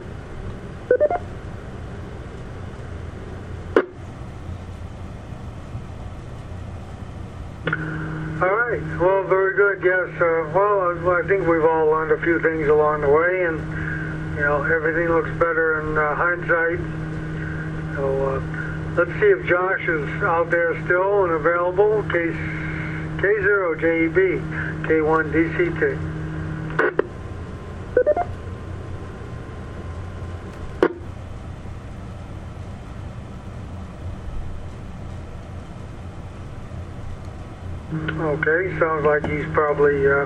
All right. Well, very good. Yes. Uh, well, I think we've all learned a few things along the way, and you know, everything looks better in uh, hindsight. So uh, let's see if Josh is out there still and available. K K zero J E B, K one D C T. Okay, sounds like he's probably uh,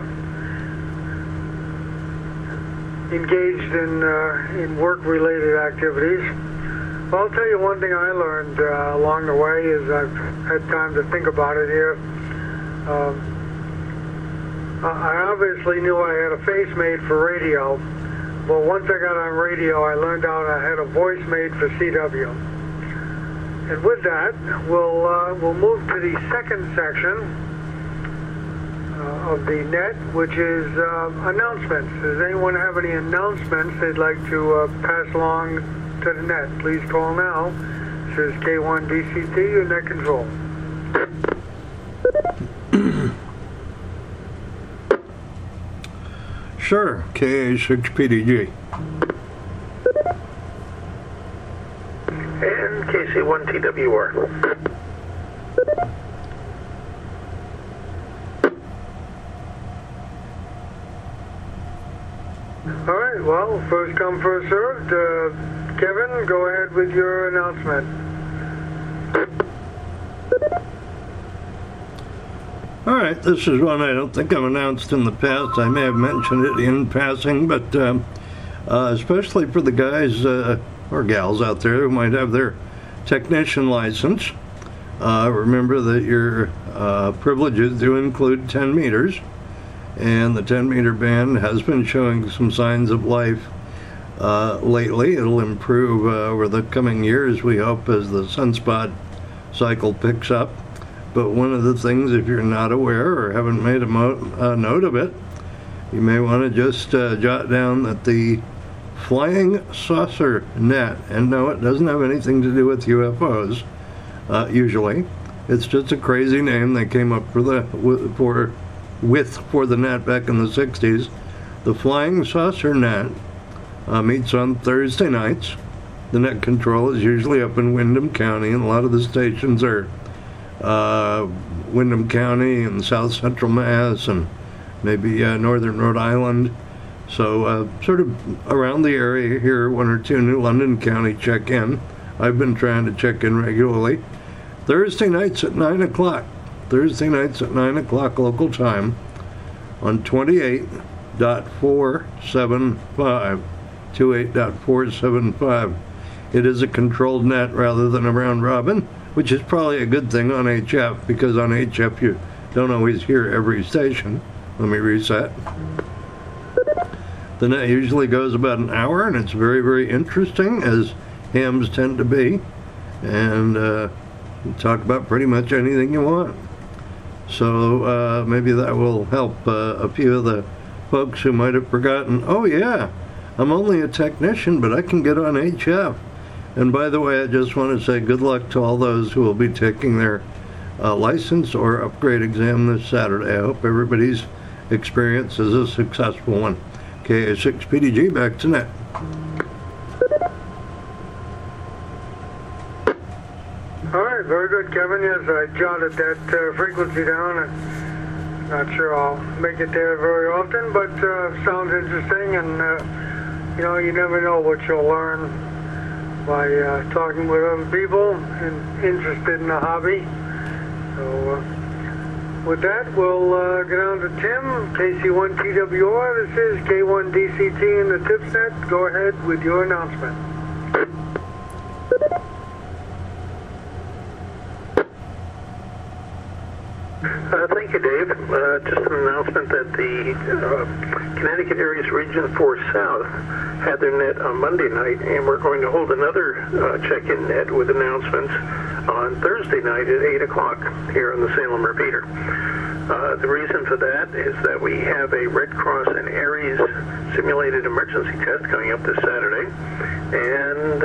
engaged in uh, in work-related activities. Well, I'll tell you one thing I learned uh, along the way is I've had time to think about it here. Um, I obviously knew I had a face made for radio, but once I got on radio, I learned out I had a voice made for C W. And with that, we'll uh, we'll move to the second section Uh, of the net, which is uh, announcements. Does anyone have any announcements they'd like to uh, pass along to the net? Please call now. This is K one D C T, your net control. Sure, K A six P D G. And K C one T W R. All right, well, first come, first served. Uh, Kevin, go ahead with your announcement. All right, this is one I don't think I've announced in the past. I may have mentioned it in passing, but um, uh, especially for the guys uh, or gals out there who might have their technician license, uh, remember that your uh, privileges do include ten meters. And the ten meter band has been showing some signs of life uh, lately. It'll improve uh, over the coming years, we hope, as the sunspot cycle picks up. But one of the things, if you're not aware or haven't made a mo- uh, note of it, you may want to just uh, jot down that the flying saucer net, and no, it doesn't have anything to do with U F Os, uh, usually. It's just a crazy name they came up for the for with for the net back in the sixties. The Flying Saucer Net uh, meets on Thursday nights. The net control is usually up in Windham County, and a lot of the stations are uh, Windham County and South Central Mass and maybe uh, Northern Rhode Island. So uh, sort of around the area here, one or two New London County check in. I've been trying to check in regularly. Thursday nights at nine o'clock. Thursday nights at nine o'clock local time on twenty-eight point four seven five, twenty-eight point four seven five. It is a controlled net rather than a round robin, which is probably a good thing on H F, because on H F you don't always hear every station. Let me reset. The net usually goes about an hour, and it's very, very interesting, as hams tend to be, and uh, you talk about pretty much anything you want. So uh, maybe that will help uh, a few of the folks who might have forgotten, oh yeah, I'm only a technician, but I can get on H F. And by the way, I just want to say good luck to all those who will be taking their uh, license or upgrade exam this Saturday. I hope everybody's experience is a successful one. K A six P D G, back to net. All right, very good, Kevin. Yes, I jotted that uh, frequency down. I'm not sure I'll make it there very often, but uh, sounds interesting, and uh, you know, you never know what you'll learn by uh, talking with other people and interested in the hobby. So uh, with that, we'll uh, get on to Tim, K C one T W R. This is K one D C T in the TipsNet. Go ahead with your announcement. Thank you, Dave. Uh, just an announcement that the uh, Connecticut Areas Region four South had their net on Monday night, and we're going to hold another uh, check-in net with announcements on Thursday night at eight o'clock here on the Salem Repeater. Uh, the reason for that is that we have a Red Cross and Aries simulated emergency test coming up this Saturday, and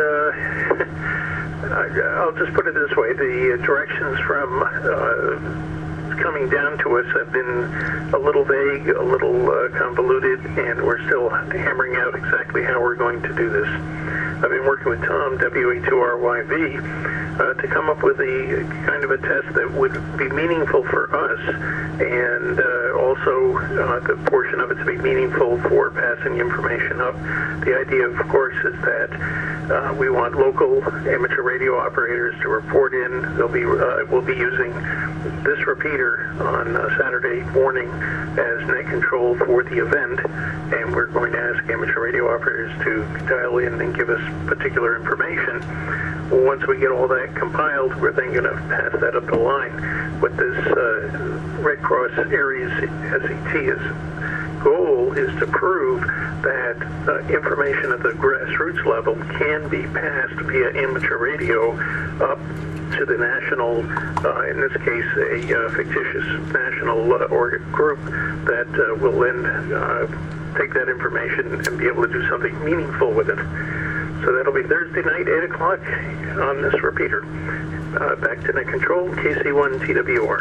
uh, I'll just put it this way, the directions from uh, coming down to us have been a little vague, a little uh, convoluted, and we're still hammering out exactly how we're going to do this. I've been working with Tom, W A two R Y V, uh, to come up with a kind of a test that would be meaningful for us, and uh, also uh, the portion of it to be meaningful for passing information up. The idea, of course, is that uh, we want local amateur radio operators to report in. They'll be, uh, we'll be using this repeater on uh, Saturday morning as net control for the event, and we're going to ask amateur radio operators to dial in and give us particular information. Once we get all that compiled, we're then going to pass that up the line. What this uh, Red Cross Aries S E T's goal is to prove that uh, information at the grassroots level can be passed via amateur radio up to the national, uh, in this case, a uh, fictitious national uh, or group that uh, will then uh, take that information and be able to do something meaningful with it. So that'll be Thursday night, eight o'clock on this repeater. Uh, back to net control, K C one T W R.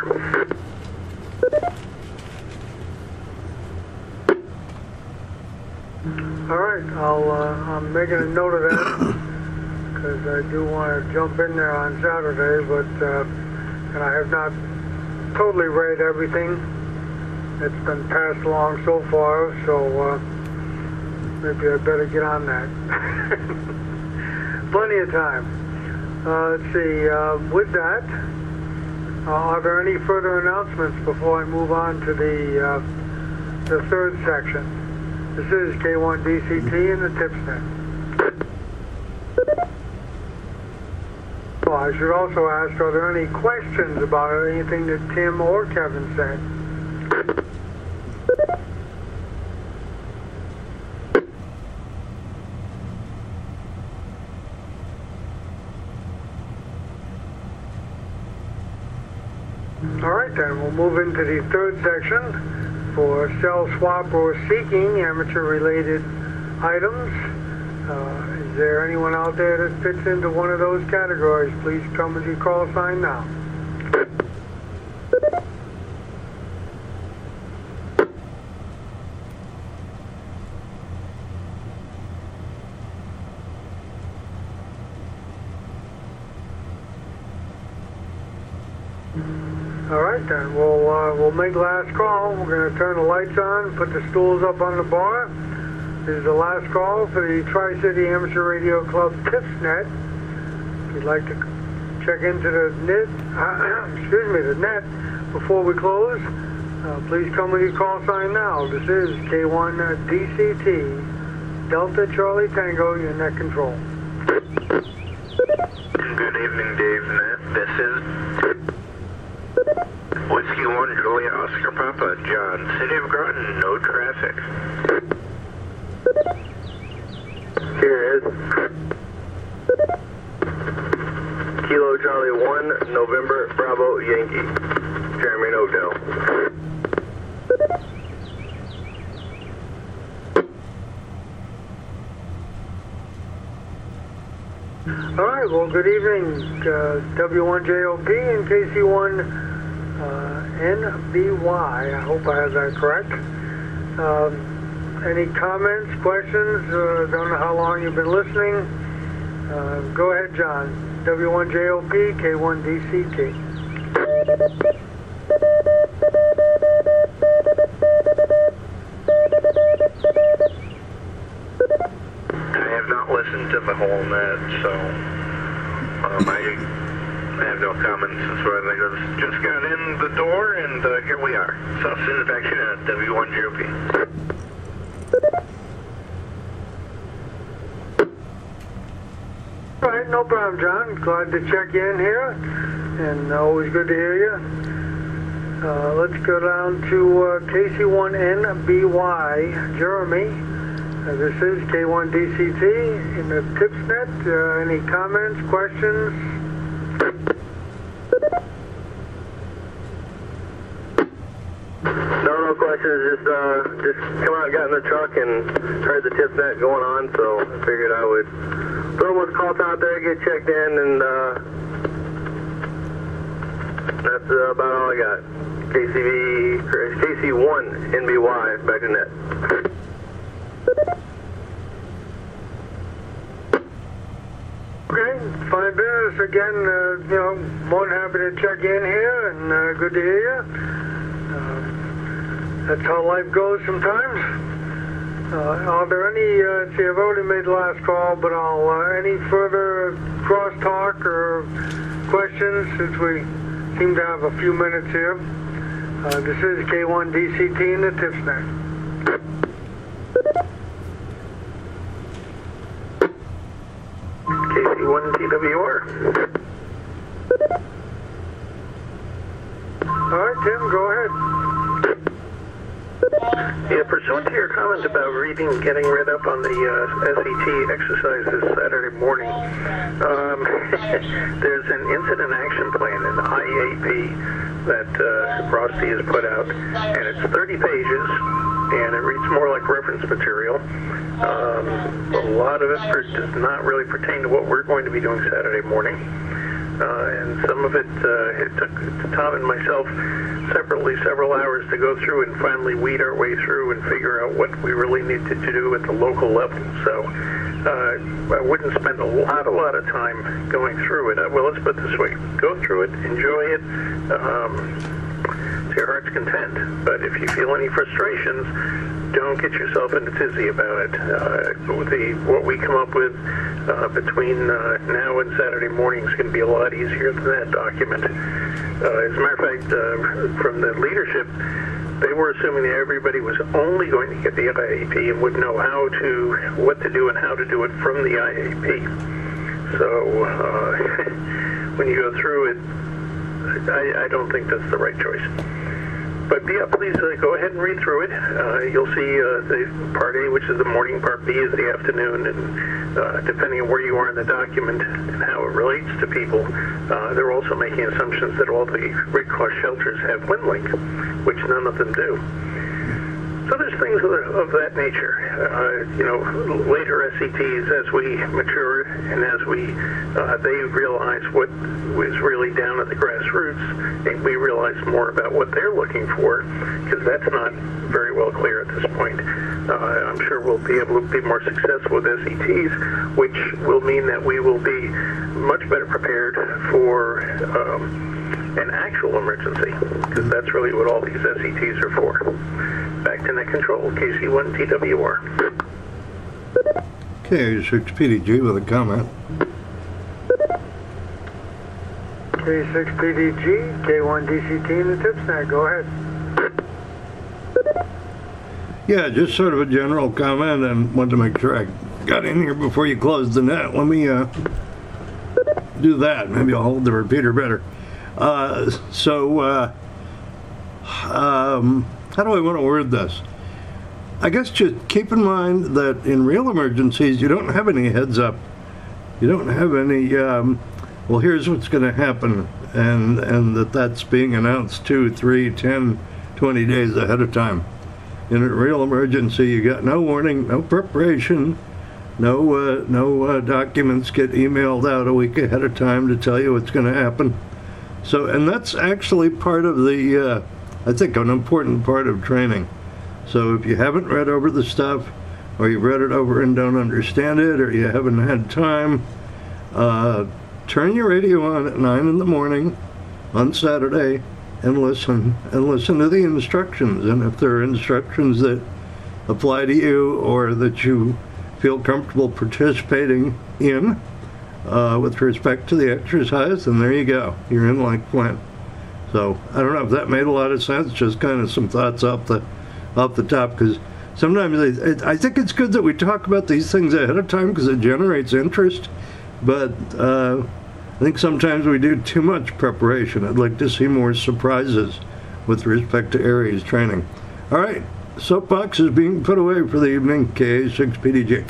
All right, I'll, uh, I'm making a note of that because I do want to jump in there on Saturday, but uh, and I have not totally read everything that's been passed along so far, so uh, maybe I better get on that. Plenty of time. Uh, let's see, uh, with that, uh, are there any further announcements before I move on to the, uh, the third section? This is K one D C T and the TipsNet. Well, I should also ask, are there any questions about anything that Tim or Kevin said? All right, then, we'll move into the third section for cell swap or seeking amateur-related items. Uh, is there anyone out there that fits into one of those categories? Please come with your call sign now. All right, then. We'll, uh, we'll make last call. We're going to turn the lights on, put the stools up on the bar. This is the last call for the Tri-City Amateur Radio Club TipsNet. If you'd like to check into the net, uh, excuse me, the net before we close, uh, please come with your call sign now. This is K one D C T, Delta Charlie Tango, your net control. Good evening, Dave Net. This is Whiskey one, Julia, Oscar Papa, John, City of Groton, no traffic. Here is Kilo Charlie one, November, Bravo, Yankee, Jeremy Oakdale. All right, well, good evening, uh, W one J O P and K C one uh, N B Y. I hope I have that correct. Um, any comments, questions? Uh, don't know how long you've been listening. Uh, go ahead, John. W one J O P, K one D C T. I have not listened to the whole net, so um, I have no comments as far as I go. Just got in the door, and uh, here we are. So, send it back to uh, W one J O P. All right, no problem, John. Glad to check you in here, and always good to hear you. Uh, let's go down to uh, K C one N B Y, Jeremy. Uh, this is K one D C T in the TipsNet. Uh, any comments, questions? No, no questions. Just, uh, just come out, got in the truck, and heard the TipsNet going on, so I figured I would throw those calls out there, get checked in, and uh, that's uh, about all I got. K C V, K C one N B Y, back to net. Okay, fine business. Again, uh, you know, more than happy to check in here, and uh, good to hear you. Uh, that's how life goes sometimes. Uh, are there any, uh, see, I've already made the last call, but I'll, uh, any further crosstalk or questions, since we seem to have a few minutes here? Uh, this is K one D C T in the TipsNet. K C one T W R. All right, Tim, go ahead. Yeah, pursuant to your comment about reading, getting read up on the uh, S E T exercise this Saturday morning, um, there's an incident action plan, an I A P, that uh, Frosty has put out, and it's thirty pages, and it reads more like reference material. Um, a lot of it does not really pertain to what we're going to be doing Saturday morning. Uh, and some of it, uh, it took Tom and myself separately several hours to go through and finally weed our way through and figure out what we really needed to do at the local level. So uh, I wouldn't spend a lot, a lot of time going through it. Uh, well, let's put it this way. Go through it, enjoy it, um, to your heart's content. But if you feel any frustrations, don't get yourself in a tizzy about it. Uh, the, what we come up with uh, between uh, now and Saturday morning is going to be a lot easier than that document. Uh, as a matter of fact, uh, from the leadership, they were assuming that everybody was only going to get the I A P and would know how to, what to do and how to do it from the I A P. So uh, when you go through it, I, I don't think that's the right choice. But yeah, please uh, go ahead and read through it. Uh, you'll see uh, the Part A, which is the morning, Part B is the afternoon, and uh, depending on where you are in the document and how it relates to people, uh, they're also making assumptions that all the Red Cross shelters have WinLink, which none of them do. So there's things of, of that nature. Uh, you know, later S E Ts, as we mature and as we uh, they realize what was really down at the grassroots, and we realize more about what they're looking for, because that's not very well clear at this point. Uh, I'm sure we'll be able to be more successful with S E Ts, which will mean that we will be much better prepared for um, an actual emergency, because that's really what all these S E Ts are for. Back to net control, K C one T W R. K six P D G with a comment. K six P D G, K one D C T in the TipsNet. Go ahead. Yeah, just sort of a general comment, and wanted to make sure I got in here before you closed the net. Let me uh, do that. Maybe I'll hold the repeater better. Uh, so, uh, um... how do I want to word this? I guess just keep in mind that in real emergencies, you don't have any heads up. You don't have any, um, well, here's what's going to happen, and and that that's being announced two, three, ten, twenty days ahead of time. In a real emergency, you got no warning, no preparation, no, uh, no uh, documents get emailed out a week ahead of time to tell you what's going to happen. So, and that's actually part of the, uh, I think, an important part of training. So if you haven't read over the stuff, or you've read it over and don't understand it, or you haven't had time, uh, turn your radio on at nine in the morning on Saturday and listen, and listen to the instructions. And if there are instructions that apply to you or that you feel comfortable participating in uh, with respect to the exercise, then there you go. You're in like Flint. So I don't know if that made a lot of sense, just kind of some thoughts off the off the top, because sometimes I, it, I think it's good that we talk about these things ahead of time because it generates interest, but uh, I think sometimes we do too much preparation. I'd like to see more surprises with respect to Aries training. All right, soapbox is being put away for the evening. K A six P D J.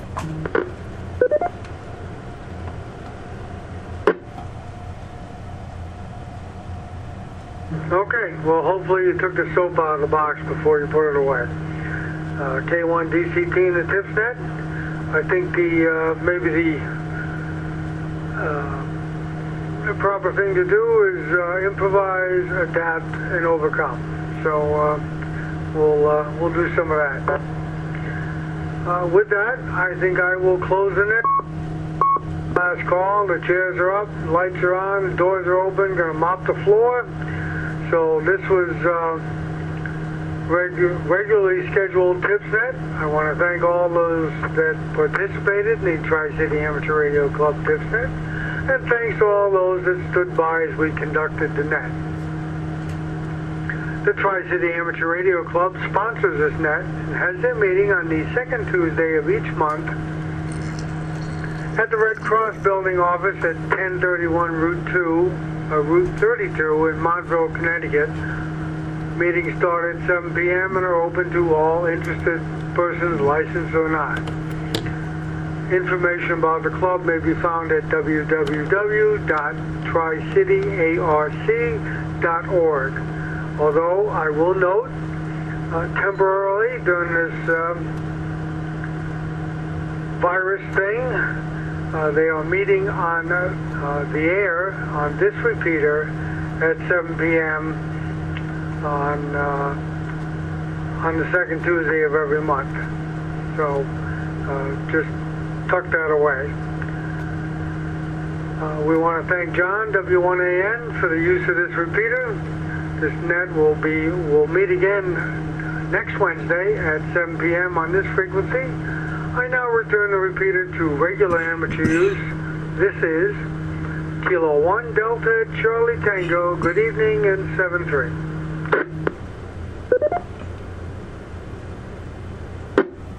Okay, well, hopefully you took the soap out of the box before you put it away. Uh, K one D C T and the TipsNet. I think the uh, maybe the, uh, the proper thing to do is uh, improvise, adapt, and overcome. So uh, we'll uh, we'll do some of that. Uh, with that, I think I will close the net. Last call. The chairs are up, lights are on, the doors are open. Going to mop the floor. So this was uh, regu regularly scheduled TipsNet. I want to thank all those that participated in the Tri-City Amateur Radio Club TipsNet. And thanks to all those that stood by as we conducted the net. The Tri-City Amateur Radio Club sponsors this net and has their meeting on the second Tuesday of each month at the Red Cross Building office at ten thirty-one Route two. Uh, Route thirty-two in Montville, Connecticut. Meetings start at seven P M and are open to all interested persons, licensed or not. Information about the club may be found at w w w dot tri city arc dot org. Although I will note, uh, temporarily during this um, virus thing, Uh, they are meeting on uh, uh, the air on this repeater at seven P M on uh, on the second Tuesday of every month. So uh, just tuck that away. Uh, we want to thank John W one A N for the use of this repeater. This net will be will meet again next Wednesday at seven P M on this frequency. I now return the repeater to regular amateur use. This is Kilo one Delta Charlie Tango. Good evening and seven three.